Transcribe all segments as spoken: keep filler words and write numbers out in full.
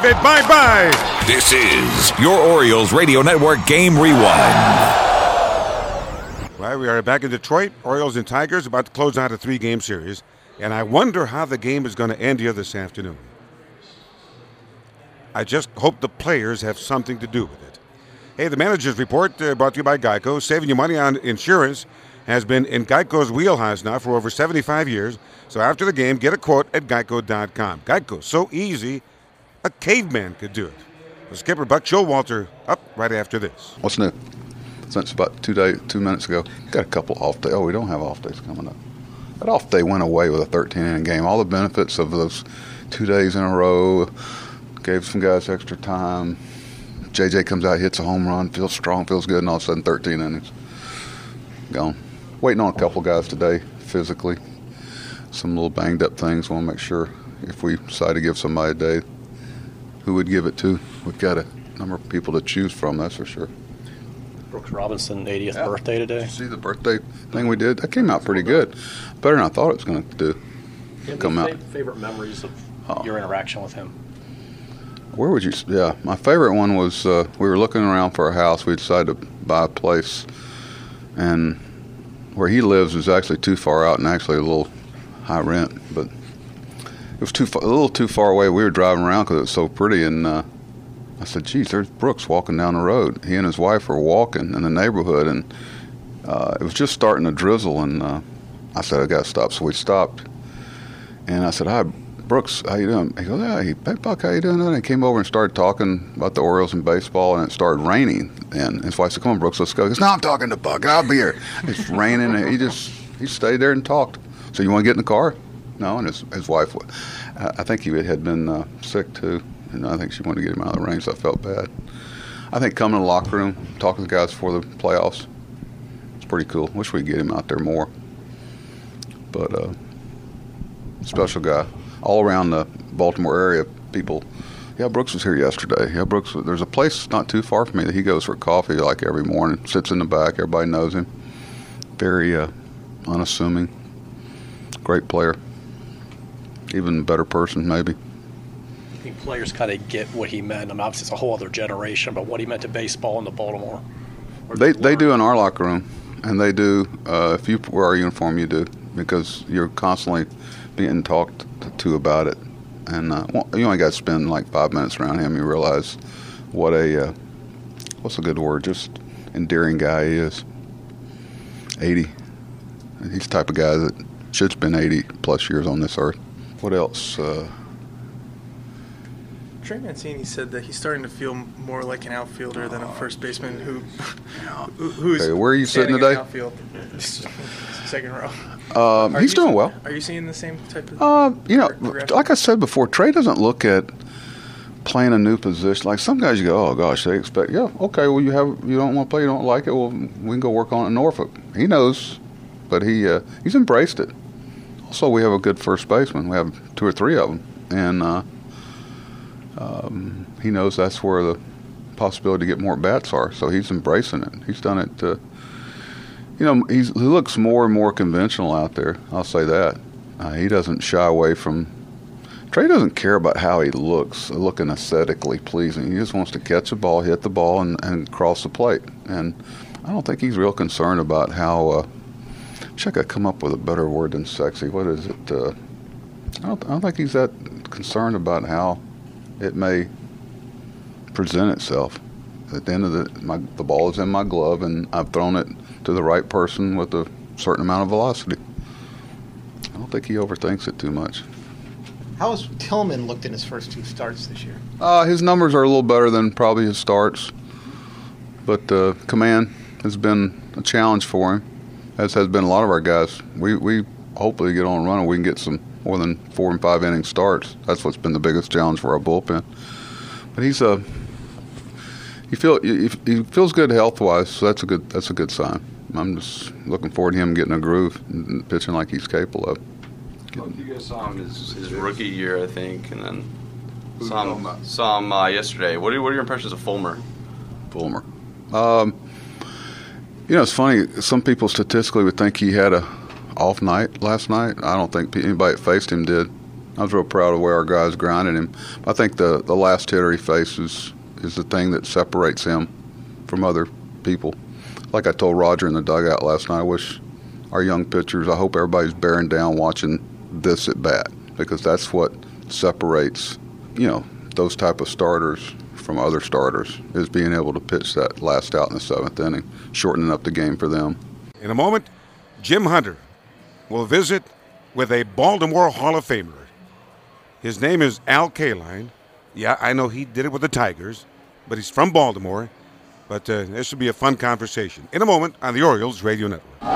bid bye-bye. This is your Orioles Radio Network Game Rewind. Well, we are back in Detroit. Orioles and Tigers about to close out a three-game series. And I wonder how the game is going to end here this afternoon. I just hope the players have something to do with it. Hey, the manager's report uh, brought to you by Geico. Saving you money on insurance has been in Geico's wheelhouse now for over seventy-five years. So after the game, get a quote at geico dot com. Geico, so easy, a caveman could do it. The skipper Buck Showalter up right after this. What's new? Since about two day, two minutes ago, got a couple off days. Oh, we don't have off days coming up. That off day went away with a thirteen inning game. All the benefits of those two days in a row gave some guys extra time. J J comes out, hits a home run, feels strong, feels good, and all of a sudden thirteen innings. Gone. Waiting on a couple guys today physically. Some little banged up things. Want to make sure if we decide to give somebody a day, who would give it to. We've got a number of people to choose from, that's for sure. Brooks Robinson, eightieth yeah. birthday today. Did you see the birthday thing we did? That came out pretty good. Better than I thought it was going to do. Yeah, come out. Favorite memories of oh. your interaction with him? Where would you? Yeah, my favorite one was uh, we were looking around for a house. We decided to buy a place, and where he lives is actually too far out and actually a little high rent, but it was too far, a little too far away. We were driving around because it was so pretty, and uh, I said, geez, there's Brooks walking down the road. He and his wife were walking in the neighborhood, and uh, it was just starting to drizzle, and uh, I said, I got to stop. So we stopped, and I said, hi, Brooks, how you doing? He goes, yeah, hey, Buck, how you doing? And he came over and started talking about the Orioles and baseball, and it started raining. And his wife said, come on, Brooks, let's go. He goes, no, I'm talking to Buck. I'll be here. It's raining, and he just he stayed there and talked. So you want to get in the car? No, and his, his wife, I think he had been uh, sick, too. And I think she wanted to get him out of the rain, so I felt bad. I think coming to the locker room, talking to the guys before the playoffs, it's pretty cool. Wish we'd get him out there more. But uh, special guy. All around the Baltimore area, people, yeah, Brooks was here yesterday. Yeah, Brooks, there's a place not too far from me that he goes for coffee like every morning, sits in the back. Everybody knows him. Very uh, unassuming. Great player. Even a better person, maybe. I think players kind of get what he meant. I mean, obviously, it's a whole other generation, but what he meant to baseball in the Baltimore. They they do in our locker room, and they do, uh, if you wear our uniform, you do, because you're constantly being talked to about it. And uh, well, you only got to spend like five minutes around him, you realize what a, uh, what's a good word, just endearing guy he is. eighty. He's the type of guy that should spend eighty plus years on this earth. What else? Uh, Trey Mancini said that he's starting to feel more like an outfielder than a first baseman who, who's okay, where are you sitting today? Outfield. Second row. Um, he's doing seeing, well. Are you seeing the same type of? Uh, you know, like I said before, Trey doesn't look at playing a new position. Like some guys, you go, oh gosh, they expect, yeah, okay, well you have, you don't want to play, you don't like it, well we can go work on it in Norfolk. He knows, but he uh, he's embraced it. Also, we have a good first baseman. We have two or three of them, and uh, um, he knows that's where the possibility to get more bats are. So he's embracing it. He's done it. Uh, you know, he's, he looks more and more conventional out there. I'll say that. Uh, he doesn't shy away from. Trey doesn't care about how he looks, looking aesthetically pleasing. He just wants to catch the ball, hit the ball, and, and cross the plate. And I don't think he's real concerned about how. Uh, I wish I could come up with a better word than sexy. What is it? Uh, I, don't, I don't think he's that concerned about how it may present itself. At the end of the, my, the ball is in my glove, and I've thrown it to the right person with a certain amount of velocity. I don't think he overthinks it too much. How has Tillman looked in his first two starts this year? Uh, his numbers are a little better than probably his starts, but uh, command has been a challenge for him, as has been a lot of our guys. We we hopefully get on a run and we can get some more than four and five inning starts. That's what's been the biggest challenge for our bullpen. But he's a he feel he, he feels good health wise, so that's a good that's a good sign. I'm just looking forward to him getting a groove and pitching like he's capable of. Well, you guys saw him his, his rookie year, I think, and then saw him, saw him uh, yesterday. What are, what are your impressions of Fulmer? Fulmer. Um, you know, it's funny. Some people statistically would think he had a off night last night. I don't think anybody that faced him did. I was real proud of the way our guys grounded him. I think the, the last hitter he faces is the thing that separates him from other people. Like I told Roger in the dugout last night, I wish our young pitchers, I hope everybody's bearing down watching this at bat, because that's what separates, you know, those type of starters from other starters, is being able to pitch that last out in the seventh inning, shortening up the game for them. In a moment, Jim Hunter will visit with a Baltimore Hall of Famer. His name is Al Kaline. Yeah, I know he did it with the Tigers, but he's from Baltimore. But uh, this should be a fun conversation. In a moment on the Orioles Radio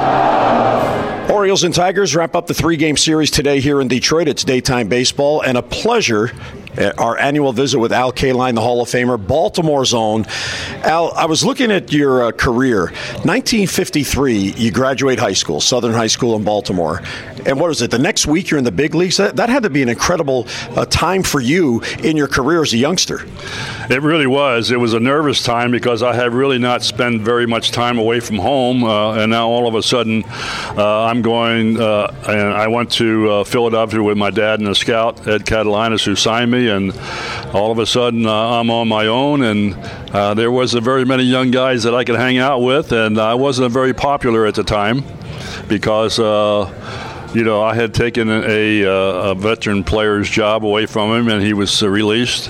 Network. Orioles and Tigers wrap up the three-game series today here in Detroit. It's daytime baseball, and a pleasure, our annual visit with Al Kaline, the Hall of Famer, Baltimore's own. Al, I was looking at your uh, career. nineteen fifty-three, you graduate high school, Southern High School in Baltimore. And what was it, the next week you're in the big leagues? That, that had to be an incredible uh, time for you in your career as a youngster. It really was. It was a nervous time because I had really not spent very much time away from home, uh, and now all of a sudden uh, I'm going, uh, and I went to uh, Philadelphia with my dad and a scout, Ed Catalinas, who signed me, and all of a sudden uh, I'm on my own, and uh, there wasn't very many young guys that I could hang out with, and I wasn't very popular at the time because uh, you know, I had taken a, a veteran player's job away from him, and he was uh, released.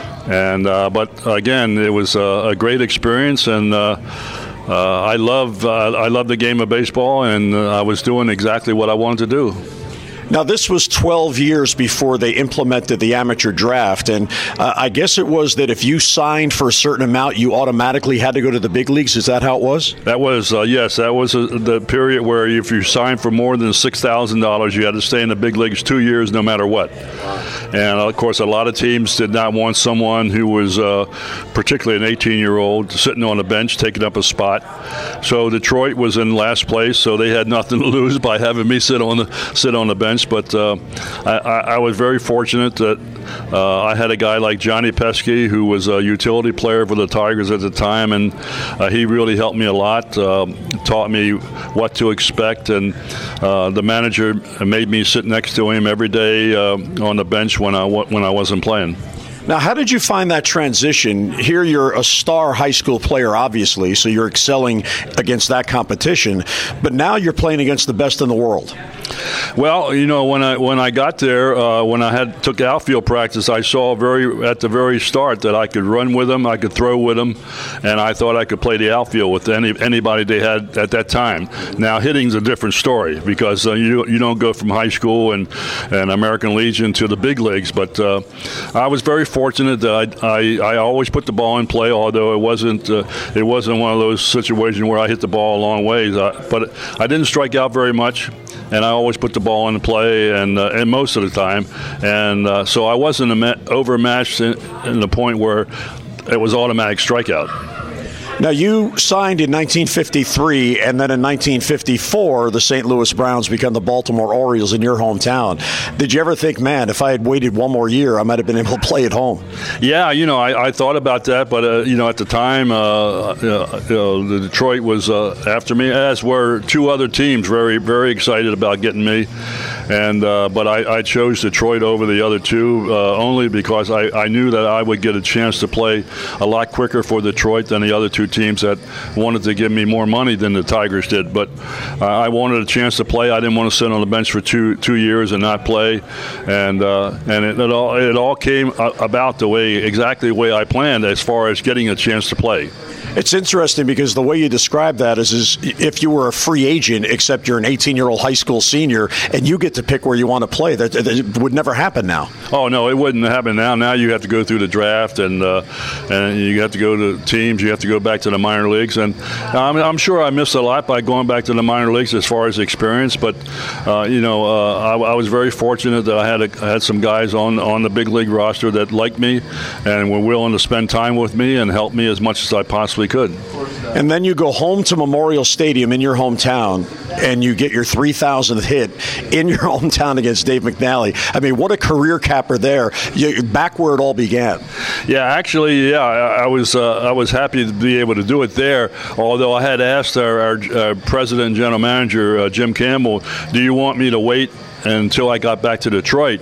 And uh, but again, it was a, a great experience, and uh, uh, I love uh, I love the game of baseball, and uh, I was doing exactly what I wanted to do. Now, this was twelve years before they implemented the amateur draft, and uh, I guess it was that if you signed for a certain amount, you automatically had to go to the big leagues. Is that how it was? That was, uh, yes, that was a, the period where if you signed for more than six thousand dollars, you had to stay in the big leagues two years no matter what. And, of course, a lot of teams did not want someone who was uh, particularly an eighteen-year-old sitting on a bench taking up a spot. So Detroit was in last place, so they had nothing to lose by having me sit on the, sit on the bench. But uh, I, I was very fortunate that uh, I had a guy like Johnny Pesky, who was a utility player for the Tigers at the time, and uh, he really helped me a lot, uh, taught me what to expect, and uh, the manager made me sit next to him every day uh, on the bench when I, when I wasn't playing. Now, how did you find that transition? Here you're a star high school player, obviously, so you're excelling against that competition, but now you're playing against the best in the world. Well, you know, when I when I got there, uh, when I had took outfield practice, I saw very at the very start that I could run with them, I could throw with them, and I thought I could play the outfield with any anybody they had at that time. Now, hitting's a different story because uh, you you don't go from high school and, and American Legion to the big leagues. But uh, I was very fortunate that I, I I always put the ball in play, although it wasn't uh, it wasn't one of those situations where I hit the ball a long ways. I, but I didn't strike out very much, and I always put the ball in play, and uh, and most of the time, and uh, so I wasn't overmatched in, in the point where it was automatic strikeout. Now, you signed in nineteen fifty-three, and then in nineteen fifty-four, the Saint Louis Browns become the Baltimore Orioles in your hometown. Did you ever think, man, if I had waited one more year, I might have been able to play at home? Yeah, you know, I, I thought about that, but, uh, you know, at the time, uh, uh, you know, the Detroit was uh, after me, as were two other teams very, very excited about getting me. And uh, but I, I chose Detroit over the other two uh, only because I, I knew that I would get a chance to play a lot quicker for Detroit than the other two teams that wanted to give me more money than the Tigers did. But uh, I wanted a chance to play. I didn't want to sit on the bench for two two years and not play. And uh, and it, it all it all came about the way exactly the way I planned as far as getting a chance to play. It's interesting because the way you describe that is, is if you were a free agent, except you're an eighteen-year-old high school senior, and you get to pick where you want to play. That, that would never happen now. Oh, no, it wouldn't happen now. Now you have to go through the draft, and uh, and you have to go to teams. You have to go back to the minor leagues. And I'm, I'm sure I missed a lot by going back to the minor leagues as far as experience. But, uh, you know, uh, I, I was very fortunate that I had, a, I had some guys on, on the big league roster that liked me and were willing to spend time with me and help me as much as I possibly could. And then you go home to Memorial Stadium in your hometown, and you get your three thousandth hit in your hometown against Dave McNally. I mean, what a career capper there, you, back where it all began. Yeah, actually, yeah, I, I was uh, I was happy to be able to do it there, although I had asked our, our uh, president and general manager, uh, Jim Campbell, do you want me to wait until I got back to Detroit?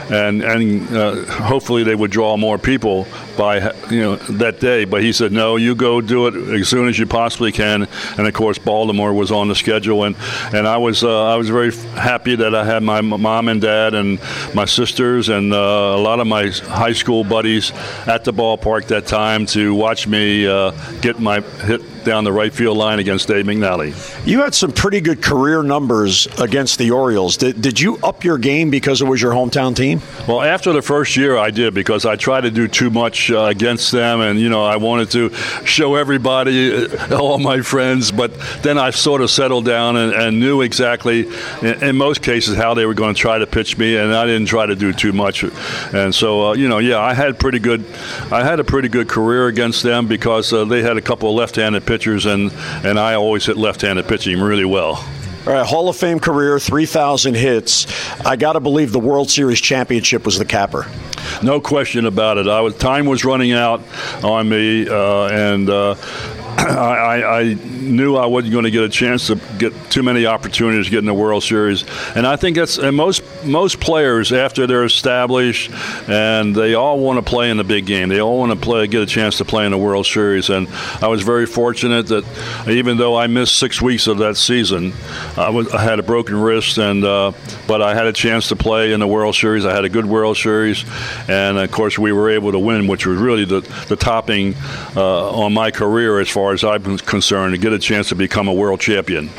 and and uh, hopefully they would draw more people by you know that day. But he said, no, you go do it as soon as you possibly can. And of course, Baltimore was on the schedule, and and I was uh, I was very happy that I had my mom and dad and my sisters and uh, a lot of my high school buddies at the ballpark that time to watch me uh, get my hit down the right field line against Dave McNally. You had some pretty good career numbers against the Orioles. Did, did you up your game because it was your hometown team? Well, after the first year, I did, because I tried to do too much uh, against them, and you know I wanted to show everybody, uh, all my friends. But then I sort of settled down and, and knew exactly, in, in most cases, how they were going to try to pitch me, and I didn't try to do too much. And so, uh, you know, yeah, I had pretty good, I had a pretty good career against them because uh, they had a couple of left-handed pitchers. And, and I always hit left-handed pitching really well. All right, Hall of Fame career, three thousand hits. I got to believe the World Series championship was the capper. No question about it. I was, time was running out on me, uh, and uh, I, I knew I wasn't going to get a chance to get too many opportunities to get in the World Series. And I think that's and most most players, after they're established, and they all want to play in the big game. They all want to play, get a chance to play in the World Series. And I was very fortunate that even though I missed six weeks of that season, I, was, I had a broken wrist, and uh, but I had a chance to play in the World Series. I had a good World Series, and of course we were able to win, which was really the, the topping uh, on my career as far as I'm concerned, to get a chance to become a world champion.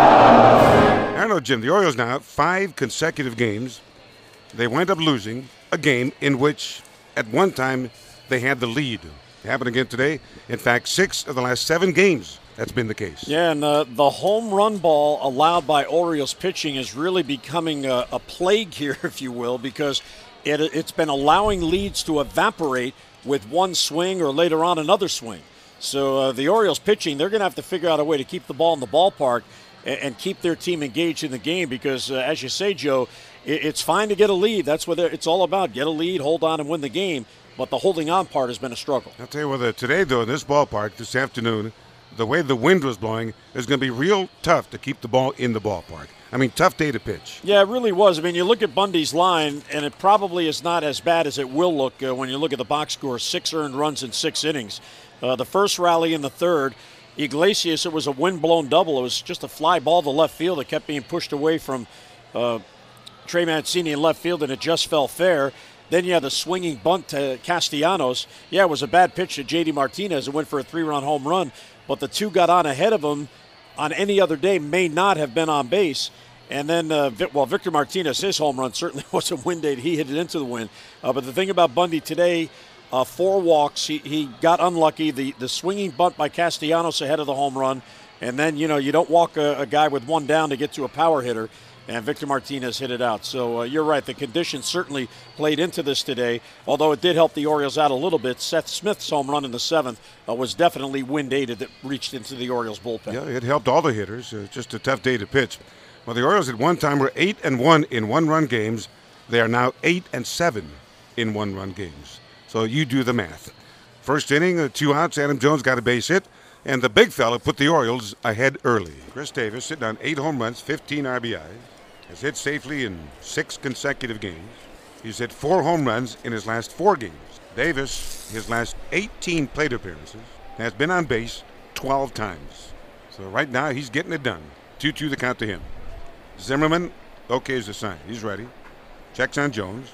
I don't know, Jim. The Orioles now, five consecutive games, they wind up losing a game in which at one time they had the lead. It happened again today. In fact, six of the last seven games, that's been the case. Yeah, and uh, the home run ball allowed by Orioles pitching is really becoming a, a plague here, if you will, because it, it's been allowing leads to evaporate with one swing or later on another swing. So uh, the Orioles pitching, they're going to have to figure out a way to keep the ball in the ballpark and, and keep their team engaged in the game because, uh, as you say, Joe, it, it's fine to get a lead. That's what it's all about. Get a lead, hold on, and win the game. But the holding on part has been a struggle. I'll tell you what, uh, today, though, in this ballpark this afternoon, the way the wind was blowing, it's going to be real tough to keep the ball in the ballpark. I mean, tough day to pitch. Yeah, it really was. I mean, you look at Bundy's line, and it probably is not as bad as it will look uh, when you look at the box score, six earned runs in six innings. Uh, the first rally in the third, Iglesias, it was a wind-blown double. It was just a fly ball to left field that kept being pushed away from uh, Trey Mancini in left field, and it just fell fair. Then you had the swinging bunt to Castellanos. Yeah, it was a bad pitch to J D Martinez. It went for a three-run home run, but the two got on ahead of him on any other day may not have been on base. And then, uh, well, Victor Martinez, his home run certainly was a wind date. He hit it into the wind. Uh, but the thing about Bundy today, Uh, four walks. He, he got unlucky. The the swinging bunt by Castellanos ahead of the home run. And then, you know, you don't walk a, a guy with one down to get to a power hitter. And Victor Martinez hit it out. So uh, you're right. The conditions certainly played into this today, although it did help the Orioles out a little bit. Seth Smith's home run in the seventh uh, was definitely wind-aided that reached into the Orioles bullpen. Yeah, it helped all the hitters. Uh, just a tough day to pitch. Well, the Orioles at one time were eight and one in one-run games. They are now eight and seven in one-run games. So you do the math. First inning, uh, two outs. Adam Jones got a base hit, and the big fella put the Orioles ahead early. Chris Davis sitting on eight home runs, fifteen R B Is. Has hit safely in six consecutive games. He's hit four home runs in his last four games. Davis, his last eighteen plate appearances, has been on base twelve times. So right now he's getting it done. two two the count to him. Zimmerman, okay is the sign. He's ready. Checks on Jones,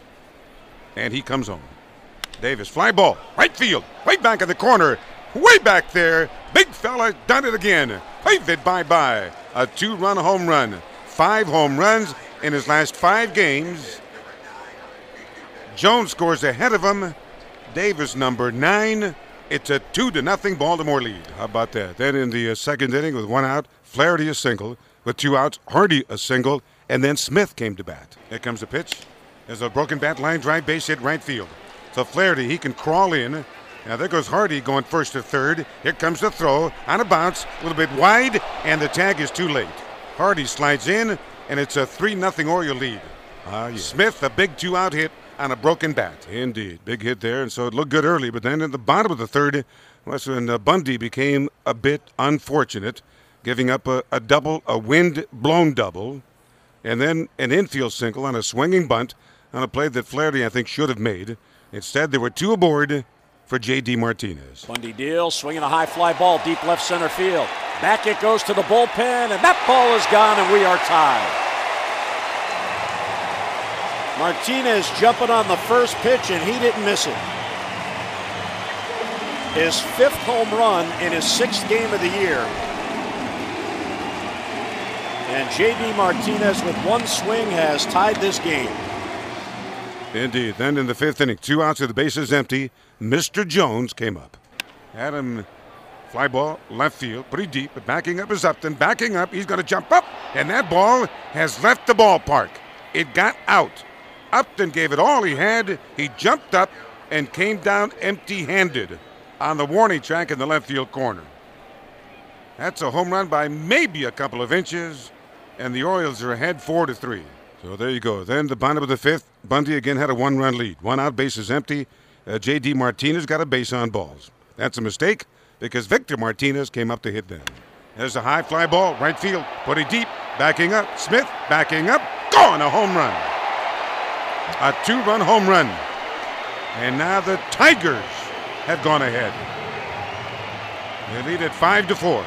and he comes home. Davis, fly ball, right field, way back in the corner, way back there. Big fella done it again. Wave it bye-bye. A two-run home run. Five home runs in his last five games. Jones scores ahead of him. Davis, number nine. It's a two to nothing Baltimore lead. How about that? Then in the uh, second inning with one out, Flaherty a single. With two outs, Hardy a single. And then Smith came to bat. Here comes the pitch. There's a broken bat line drive, base hit right field. So Flaherty, he can crawl in. Now there goes Hardy going first to third. Here comes the throw on a bounce, a little bit wide, and the tag is too late. Hardy slides in, and it's a three nothing Oriole lead. Ah, yeah. Smith, a big two-out hit on a broken bat. Indeed, big hit there, and so it looked good early. But then at the bottom of the third, was when uh, Bundy became a bit unfortunate, giving up a, a double, a wind-blown double, and then an infield single on a swinging bunt on a play that Flaherty, I think, should have made. Instead, there were two aboard for J D Martinez. Bundy deals, swinging a high fly ball deep left center field. Back it goes to the bullpen, and that ball is gone, and we are tied. Martinez jumping on the first pitch, and he didn't miss it. His fifth home run in his sixth game of the year. And J D Martinez with one swing has tied this game. Indeed. Then in the fifth inning, two outs with the bases empty, Mister Jones came up. Adam, fly ball, left field, pretty deep, but backing up is Upton. Backing up, he's going to jump up, and that ball has left the ballpark. It got out. Upton gave it all he had. He jumped up and came down empty-handed on the warning track in the left field corner. That's a home run by maybe a couple of inches, and the Orioles are ahead four to three. So there you go. Then the bottom of the fifth, Bundy again had a one-run lead. One out, bases empty. Uh, J D Martinez got a base on balls. That's a mistake because Victor Martinez came up to hit them. There's a high fly ball, right field, pretty deep, backing up. Smith backing up, gone, a home run. A two-run home run. And now the Tigers have gone ahead. They lead at five to four.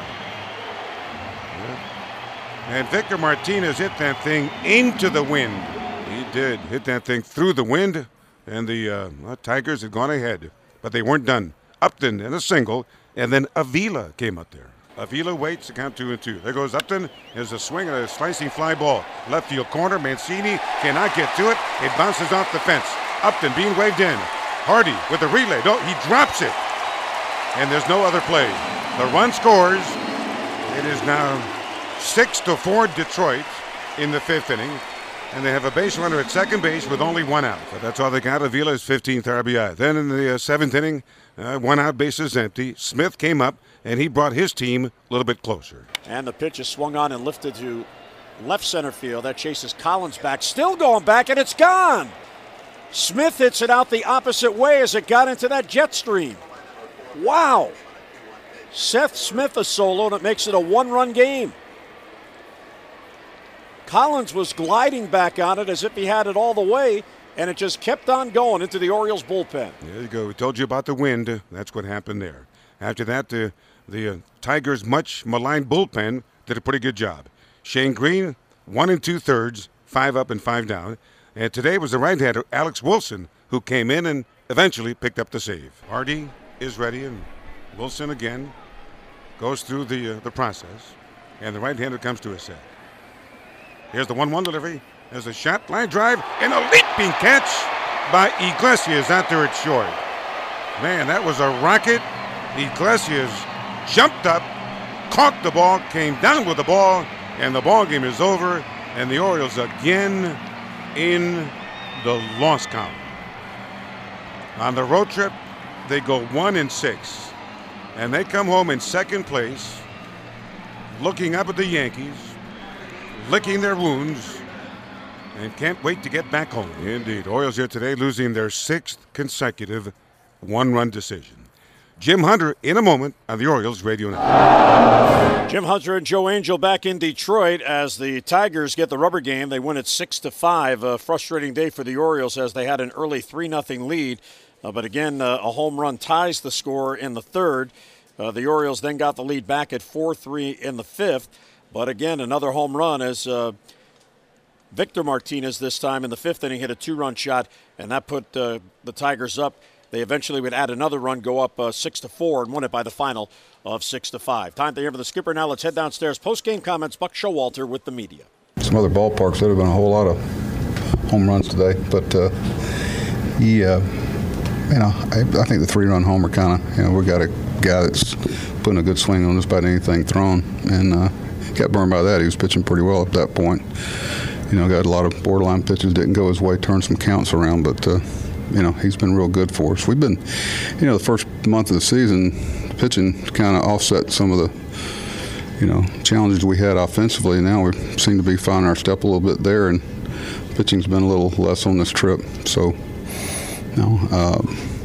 And Victor Martinez hit that thing into the wind. He did hit that thing through the wind, and the uh, well, Tigers had gone ahead, but they weren't done. Upton and a single, and then Avila came up there. Avila waits to count two and two. There goes Upton. There's a swing and a slicing fly ball. Left field corner. Mancini cannot get to it. It bounces off the fence. Upton being waved in. Hardy with the relay. No, he drops it. And there's no other play. The run scores. It is now six to four Detroit in the fifth inning. And they have a base runner at second base with only one out. But that's all they got. Avila's fifteenth R B I. Then in the uh, seventh inning, uh, one out, bases empty. Smith came up, and he brought his team a little bit closer. And the pitch is swung on and lifted to left center field. That chases Collins back. Still going back, and it's gone. Smith hits it out the opposite way as it got into that jet stream. Wow. Seth Smith a solo, and it makes it a one-run game. Collins was gliding back on it as if he had it all the way, and it just kept on going into the Orioles bullpen. There you go. We told you about the wind. That's what happened there. After that, the, the uh, Tigers' much maligned bullpen did a pretty good job. Shane Green, one and two-thirds, five up and five down. And today was the right-hander, Alex Wilson, who came in and eventually picked up the save. Hardy is ready, and Wilson again goes through the, uh, the process. And the right-hander comes to his set. Here's the one one delivery. There's a shot, line drive, and a leaping catch by Iglesias out there at short. Man, that was a rocket. Iglesias jumped up, caught the ball, came down with the ball, and the ball game is over. And the Orioles again in the loss column. On the road trip, they go one and six, and they come home in second place, looking up at the Yankees, licking their wounds, and can't wait to get back home. Indeed, Orioles here today losing their sixth consecutive one-run decision. Jim Hunter in a moment on the Orioles Radio Network. Jim Hunter and Joe Angel back in Detroit as the Tigers get the rubber game. They win it six to five. A frustrating day for the Orioles as they had an early three nothing lead. Uh, but again, uh, a home run ties the score in the third. Uh, the Orioles then got the lead back at four three in the fifth. But again, another home run as uh, Victor Martinez this time in the fifth inning hit a two-run shot, and that put uh, the Tigers up. They eventually would add another run, go up uh, six to four, and win it by the final of six to five. Time to hear from the skipper. Now let's head downstairs. Post-game comments. Buck Showalter with the media. Some other ballparks would have been a whole lot of home runs today, but uh, he, uh, you know, I, I think the three-run homer kind of, you know, we got a guy that's putting a good swing on just about anything thrown, and uh, got burned by that. He was pitching pretty well at that point. You know, got a lot of borderline pitches, didn't go his way, turned some counts around, but, uh, you know, he's been real good for us. We've been, you know, the first month of the season, pitching kind of offset some of the, you know, challenges we had offensively. Now we seem to be finding our step a little bit there, and pitching's been a little less on this trip. So, you know, uh,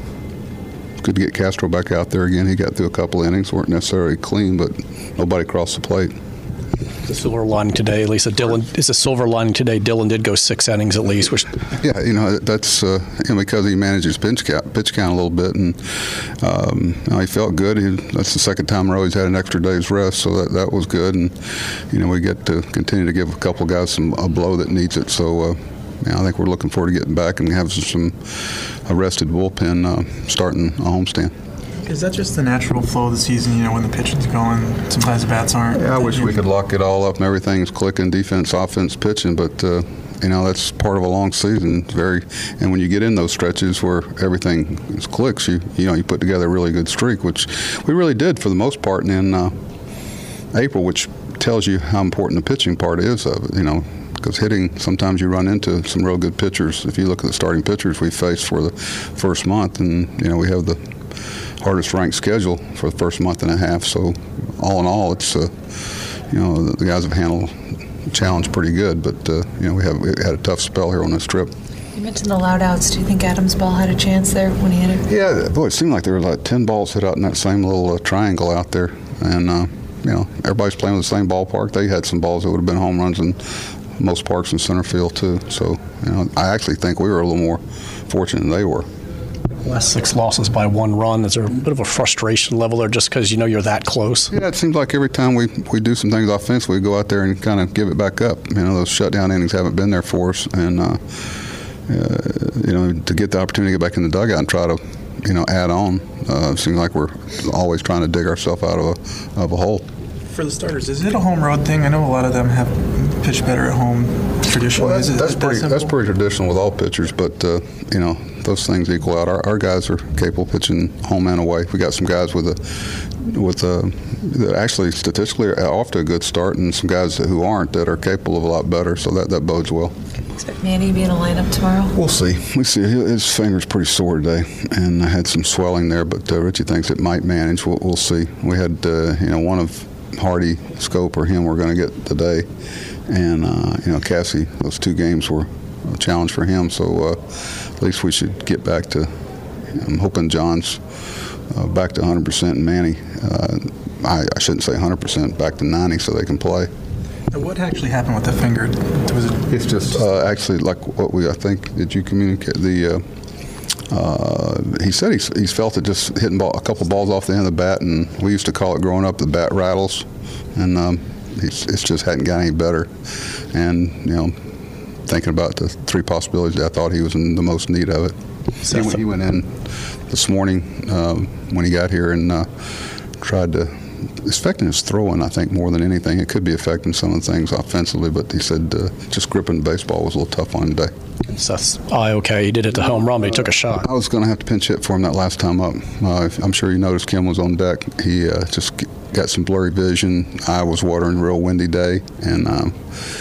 good to get Castro back out there again. He got through a couple innings, weren't necessarily clean, but nobody crossed the plate. The silver lining today, at least, that Dylan is a silver lining today. Dylan did go six innings at least. Which yeah, you know that's uh, you know, because he manages pitch count, pitch count a little bit, and um, you know, he felt good. He, that's the second time in a row he's had an extra day's rest, so that that was good. And you know, we get to continue to give a couple guys some a blow that needs it. So uh, yeah, I think we're looking forward to getting back and having some arrested bullpen uh, starting a homestand. Is that just the natural flow of the season, you know, when the pitching's going, sometimes the bats aren't? Yeah, I wish we could lock it all up and everything's clicking, defense, offense, pitching, but, uh, you know, that's part of a long season. It's very, and when you get in those stretches where everything is clicks, you you know, you put together a really good streak, which we really did for the most part in uh, April, which tells you how important the pitching part is of it, you know. Because hitting, sometimes you run into some real good pitchers. If you look at the starting pitchers we faced for the first month, and, you know, we have the hardest ranked schedule for the first month and a half. So all in all, it's uh, you know, the, the guys have handled the challenge pretty good. But uh, you know, we have we had a tough spell here on this trip. You mentioned the loud outs. Do you think Adams' ball had a chance there when he hit it? Yeah, boy, it seemed like there were like ten balls hit out in that same little uh, triangle out there, and uh, you know, everybody's playing with the same ballpark. They had some balls that would have been home runs in most parks in center field too. So you know, I actually think we were a little more fortunate than they were. Last six losses by one run. Is there a bit of a frustration level there just because you know you're that close? Yeah, it seems like every time we, we do some things offensively, we go out there and kind of give it back up. You know, those shutdown innings haven't been there for us. And, uh, uh, you know, to get the opportunity to get back in the dugout and try to, you know, add on, uh, seems like we're always trying to dig ourselves out of a, of a hole. For the starters, is it a home road thing? I know a lot of them have pitched better at home traditionally. Well, that's, is it, that's, is it pretty, that that's pretty traditional with all pitchers, but, uh, you know, those things equal out. Our, our guys are capable of pitching home and away. We got some guys with a, with a, that actually statistically are off to a good start, and some guys who aren't that are capable of a lot better, so that, that bodes well. Expect Manny to be in a lineup tomorrow? We'll see. We see. His finger's pretty sore today, and I had some swelling there, but uh, Richie thinks it might manage. We'll, we'll see. We had, uh, you know, one of Hardy, Scope, or him we're going to get today, and uh, you know, Cassie, those two games were a challenge for him, so uh, at least we should get back to, I'm hoping John's uh, back to one hundred percent, and Manny, uh, I, I shouldn't say one hundred percent, back to ninety so they can play. What actually happened with the finger? Was it? It's just uh, actually like what we, I think, did you communicate? The uh, uh, he said he's, he's felt it just hitting ball, a couple balls off the end of the bat, and we used to call it growing up the bat rattles, and um, it's, it's just hadn't got any better. And, you know, thinking about the three possibilities, I thought he was in the most need of it. He went, he went in this morning um, when he got here and uh, tried to, it's affecting his throwing, I think, more than anything. It could be affecting some of the things offensively, but he said uh, just gripping the baseball was a little tough on him today. Seth's eye okay. He did hit the home run, but he took a shot. I was going to have to pinch hit for him that last time up. Uh, I'm sure you noticed Kim was on deck. He uh, just got some blurry vision. Eye was watering, real windy day, and um,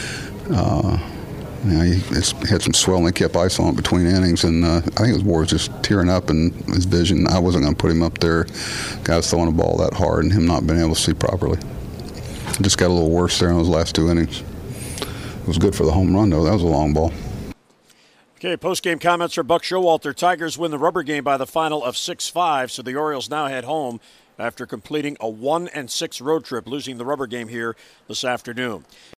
uh, you know, he had some swelling. He kept ice on it between innings, and uh, I think his war was just tearing up, and his vision. I wasn't going to put him up there. Guys throwing a ball that hard, and him not being able to see properly. It just got a little worse there in those last two innings. It was good for the home run, though. That was a long ball. Okay, post-game comments for Buck Showalter. Tigers win the rubber game by the final of six five, so the Orioles now head home after completing a one and six road trip, losing the rubber game here this afternoon.